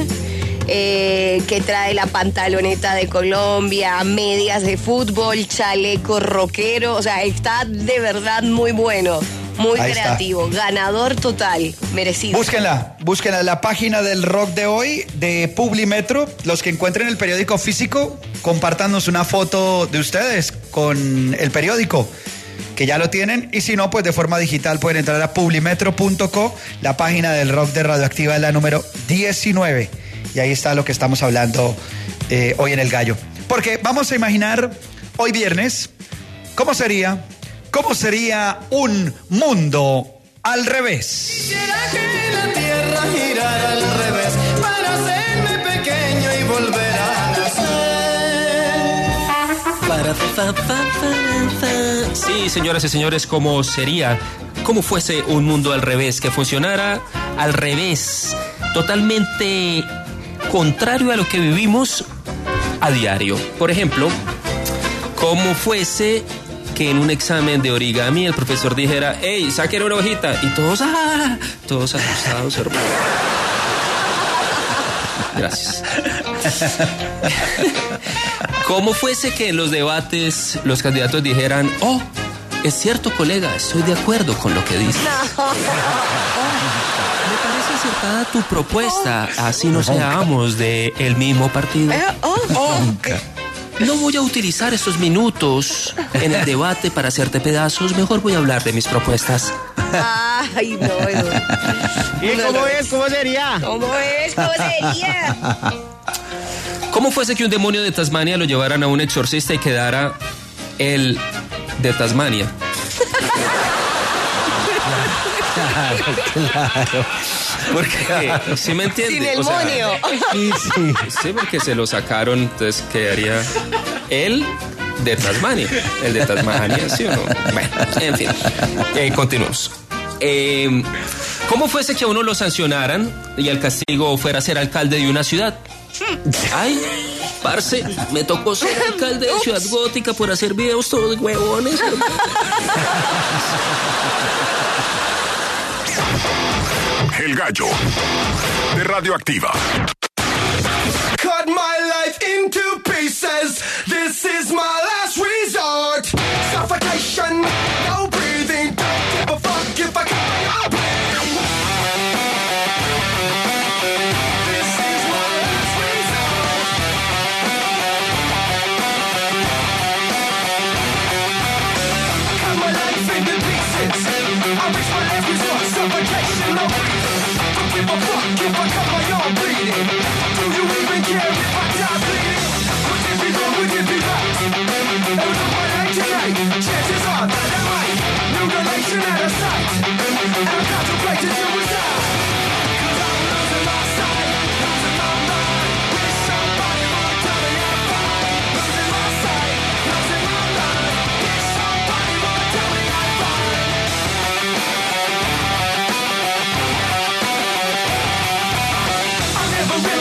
Que trae la pantaloneta de Colombia, medias de fútbol, chaleco rockero, o sea, está de verdad muy bueno, muy Ahí creativo, ganador total, merecido. Búsquenla, la página del rock de hoy, de Publimetro. Los que encuentren el periódico físico, compártanos una foto de ustedes con el periódico, que ya lo tienen, y si no, pues de forma digital pueden entrar a publimetro.co, la página del rock de Radioactiva es la número 19. Y ahí está lo que estamos hablando hoy en El Gallo. Porque vamos a imaginar hoy viernes, ¿cómo sería un mundo al revés? Quisiera que la tierra girara al revés para hacerme pequeño y volver a nacer. Sí, señoras y señores, ¿cómo fuese un mundo al revés, que funcionara al revés, totalmente contrario a lo que vivimos a diario? Por ejemplo, ¿cómo fuese que en un examen de origami el profesor dijera, hey, saquen una hojita? Y todos asustados, hermano. Gracias. ¿Cómo fuese que en los debates los candidatos dijeran, oh, es cierto, colega, estoy de acuerdo con lo que dices? Me parece acertada tu propuesta, así no seamos del mismo partido. No voy a utilizar estos minutos en el debate para hacerte pedazos, mejor voy a hablar de mis propuestas. Ay, no. ¿Y cómo es? ¿Cómo sería? ¿Cómo sería? ¿Cómo fuese que un demonio de Tasmania lo llevaran a un exorcista y quedara el de Tasmania? Claro. Porque, ¿sí me entiende? Sin el monio. Sí, porque se lo sacaron, entonces quedaría el de Tasmania. El de Tasmania, ¿sí o no? Bueno, en fin. Continuamos. ¿Cómo fuese que a uno lo sancionaran y el castigo fuera ser alcalde de una ciudad? Ay, parce, me tocó ser alcalde de Ciudad Gótica por hacer videos todos huevones. El Gallo de Radioactiva. Cut my life into pieces. This is my last resort. Suffocation, no breathing. Don't give a fuck if I cut your brain. This is my last resort. Cut my life into pieces. I reach my last resort. Suffocation, no breathing. Don't give a fuck if I cut my own bleeding. Do you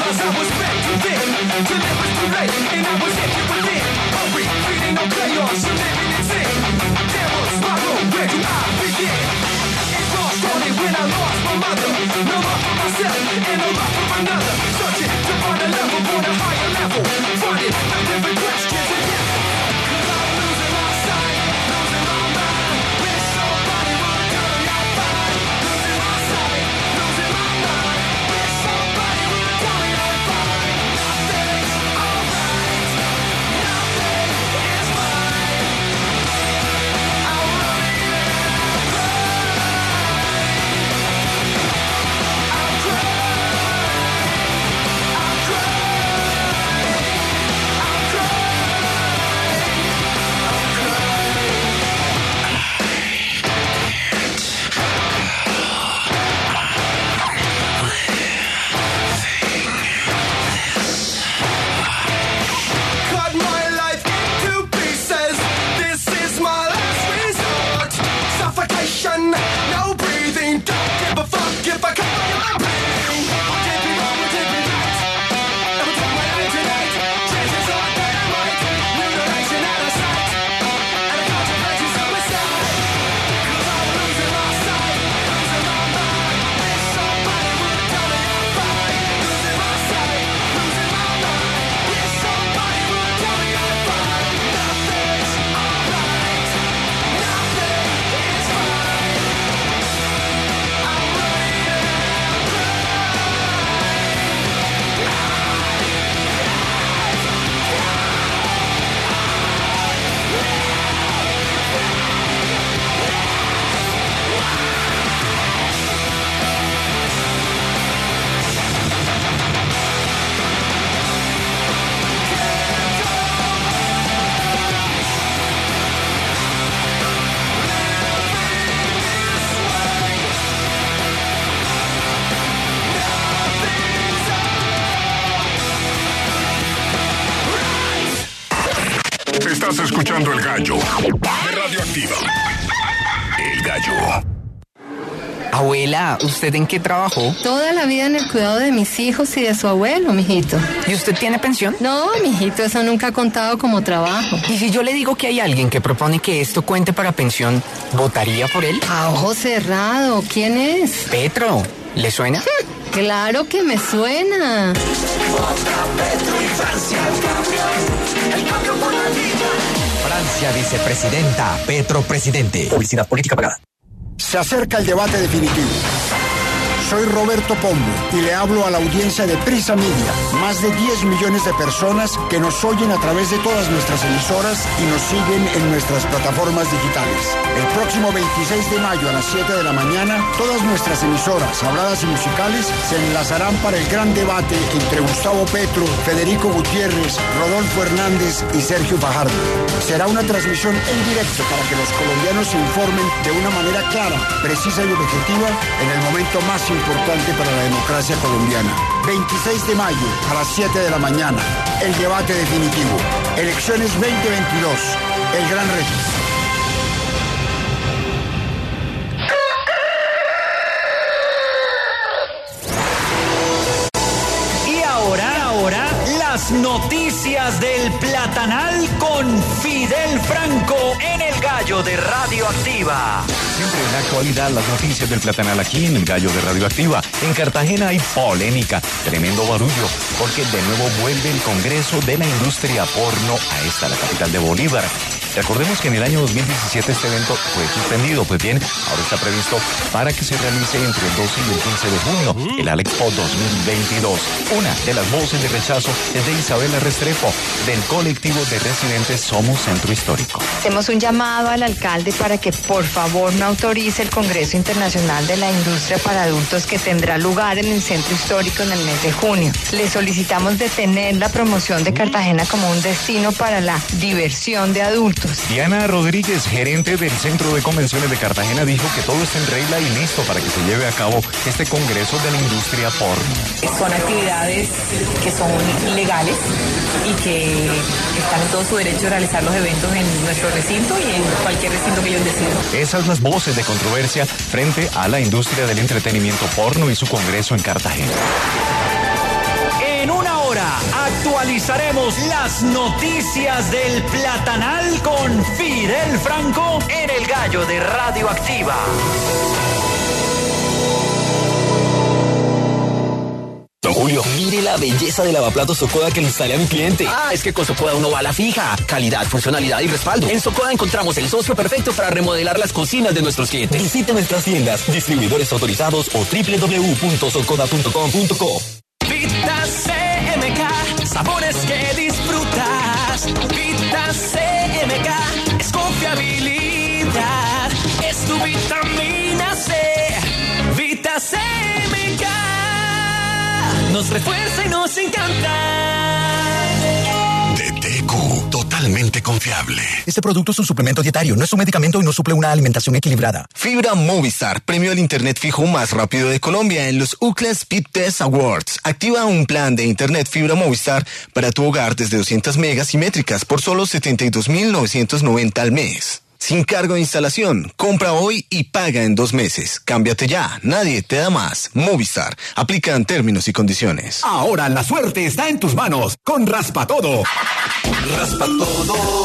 'cause I was back to then. Till it was too late, and I was hit within. A retreating no chaos, you're living in sin. There was my road, where do I begin? It all started when I lost my mother. No love for myself, and no love for another. Searching to find a level on a higher level. Finding the different questions and yes. 'Cause I'm losing my sight, losing my mind. Wish somebody would tell me I'm fine. Losing my sight, losing my mind. Wish somebody would tell me I'm fine. Nothing's alright. Nothing is fine. I'm running and I'm crying. I'm crying. I'm crying. I'm cut my life into pieces. This is my last resort. Suffocation, no breathing. Don't give a fuck if I cut my own breathing. Take me wrong, take me right. I will take my life tonight. Chances are that I'm right. Mutilation out of sight. And I contemplate suicide. 'Cause I'm losing my sight, losing my mind. Wish somebody would tell me I'm fine. Losing my sight, losing my mind. Wish somebody would tell me I'm fine. Nothing's alright. Nothing is fine. I'm running and I'm Estás escuchando El Gallo de Radioactiva. El Gallo. Abuela, ¿usted en qué trabajó? Toda la vida en el cuidado de mis hijos y de su abuelo, mijito. ¿Y usted tiene pensión? No, mijito, eso nunca ha contado como trabajo. Y si yo le digo que hay alguien que propone que esto cuente para pensión, ¿votaría por él? A ojo cerrado, ¿quién es? Petro, ¿le suena? Claro que me suena. Francia vicepresidenta, Petro presidente. Publicidad política pagada. Se acerca el debate definitivo. Soy Roberto Pombo y le hablo a la audiencia de Prisa Media, más de 10 millones de personas que nos oyen a través de todas nuestras emisoras y nos siguen en nuestras plataformas digitales. El próximo 26 de mayo a las 7 de la mañana, todas nuestras emisoras, habladas y musicales, se enlazarán para el gran debate entre Gustavo Petro, Federico Gutiérrez, Rodolfo Hernández y Sergio Fajardo. Será una transmisión en directo para que los colombianos se informen de una manera clara, precisa y objetiva en el momento más importante para la democracia colombiana. 26 de mayo a las 7 de la mañana, el debate definitivo. Elecciones 2022, el gran reto. Y ahora, las noticias del Platanal con Fidel Franco en El Gallo de Radioactiva. Siempre en la actualidad, las noticias del Platanal aquí en El Gallo de Radioactiva. En Cartagena hay polémica, tremendo barullo, porque de nuevo vuelve el Congreso de la Industria Porno a la capital de Bolívar. Recordemos que en el año 2017 este evento fue suspendido. Pues bien, ahora está previsto para que se realice entre el 12 y el 15 de junio, el Alexpo 2022. Una de las voces de rechazo es de Isabela Restrepo, del colectivo de residentes Somos Centro Histórico. Hacemos un llamado al alcalde para que por favor no autorice el Congreso Internacional de la Industria para Adultos que tendrá lugar en el Centro Histórico en el mes de junio. Le solicitamos detener la promoción de Cartagena como un destino para la diversión de adultos. Diana Rodríguez, gerente del Centro de Convenciones de Cartagena, dijo que todo está en regla y listo para que se lleve a cabo este Congreso de la Industria Porno. Son actividades que son legales y que están en todo su derecho de realizar los eventos en nuestro recinto y en cualquier recinto que ellos decidan. Esas las voces de controversia frente a la industria del entretenimiento porno y su Congreso en Cartagena. En Actualizaremos las noticias del platanal con Fidel Franco en El Gallo de Radioactiva. Don Julio, mire la belleza de lavaplatos Socoda que le instalé a mi cliente. Es que con Socoda uno va a la fija. Calidad, funcionalidad y respaldo. En Socoda encontramos el socio perfecto para remodelar las cocinas de nuestros clientes. Visite nuestras tiendas, distribuidores autorizados o www.socoda.com.co. Vita CMK, sabores que disfrutas. Vita CMK, es confiabilidad. Es tu vitamina C. Vita CMK nos refuerza y nos encanta. DTQ, totalmente confiable. Este producto es un suplemento dietario, no es un medicamento y no suple una alimentación equilibrada. Fibra Movistar, premio al internet fijo más rápido de Colombia en los UCLA Speed Test Awards. Activa un plan de internet fibra Movistar para tu hogar desde 200 megas simétricas por solo $72,990 al mes. Sin cargo de instalación. Compra hoy y paga en 2 meses. Cámbiate ya. Nadie te da más. Movistar. Aplican términos y condiciones. Ahora la suerte está en tus manos con Raspa Todo. Raspa todo.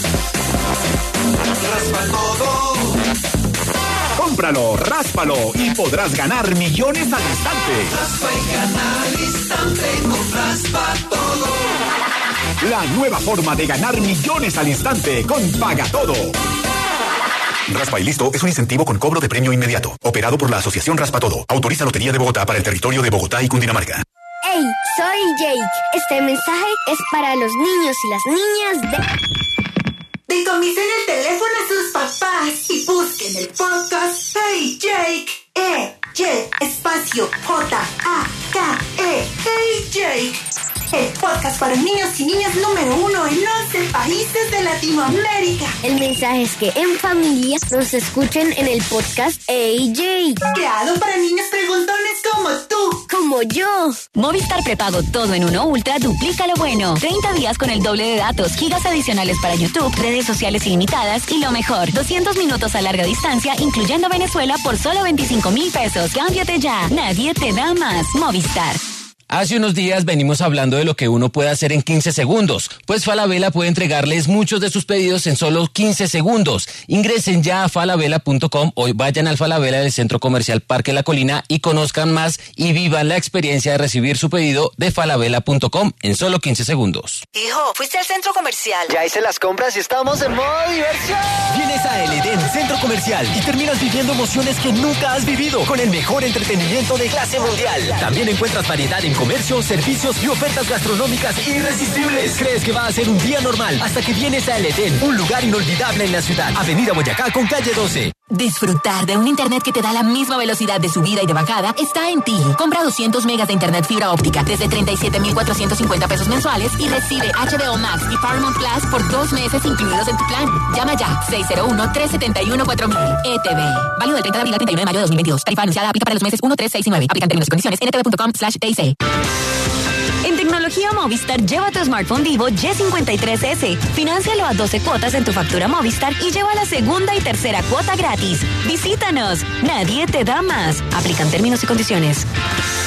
Raspa todo. Cómpralo, ráspalo y podrás ganar millones al instante. Raspa y gana al instante con Raspa todo. La nueva forma de ganar millones al instante con Paga Todo. Raspa y Listo es un incentivo con cobro de premio inmediato. Operado por la Asociación Raspa Todo. Autoriza Lotería de Bogotá para el territorio de Bogotá y Cundinamarca. Hey, soy Jake. Este mensaje es para los niños y las niñas de... Decomisen el teléfono a sus papás y busquen el podcast Hey Jake. Espacio J-A-K-E. Hey Jake. El podcast para niños y niñas número 1 en 11 países de Latinoamérica. El mensaje es que en familia nos escuchen en el podcast AJ. Creado para niños preguntones como tú. Como yo. Movistar prepago todo en uno Ultra duplica lo bueno. 30 días con el doble de datos, gigas adicionales para YouTube, redes sociales ilimitadas y lo mejor, 200 minutos a larga distancia, incluyendo Venezuela por solo 25,000 pesos. Cámbiate ya. Nadie te da más. Movistar. Hace unos días venimos hablando de lo que uno puede hacer en 15 segundos, pues Falabella puede entregarles muchos de sus pedidos en solo 15 segundos. Ingresen ya a falabella.com o vayan al Falabella del Centro Comercial Parque La Colina y conozcan más y vivan la experiencia de recibir su pedido de falabella.com en solo 15 segundos. Hijo, ¿fuiste al centro comercial? Ya hice las compras y estamos en modo diversión. Vienes a El Edén Centro Comercial y terminas viviendo emociones que nunca has vivido con el mejor entretenimiento de clase mundial. También encuentras variedad en comercio, servicios y ofertas gastronómicas irresistibles. Crees que va a ser un día normal hasta que vienes a El Edén, un lugar inolvidable en la ciudad. Avenida Boyacá con calle 12. Disfrutar de un internet que te da la misma velocidad de subida y de bajada está en Tigi. Compra 200 megas de internet fibra óptica desde 37,450 pesos mensuales y recibe HBO Max y Paramount Plus por 2 meses incluidos en tu plan. Llama ya 601-371-4000. ETV. Válido del 30 de abril al 31 de mayo de 2022. Tarifa anunciada aplica para los meses 1, 3, 6 y 9. Aplican términos y condiciones. ntv.com/TIC. En tecnología Movistar, lleva tu smartphone Vivo Y53S. Fináncialo a 12 cuotas en tu factura Movistar y lleva la segunda y tercera cuota gratis. Visítanos. Nadie te da más. Aplican términos y condiciones.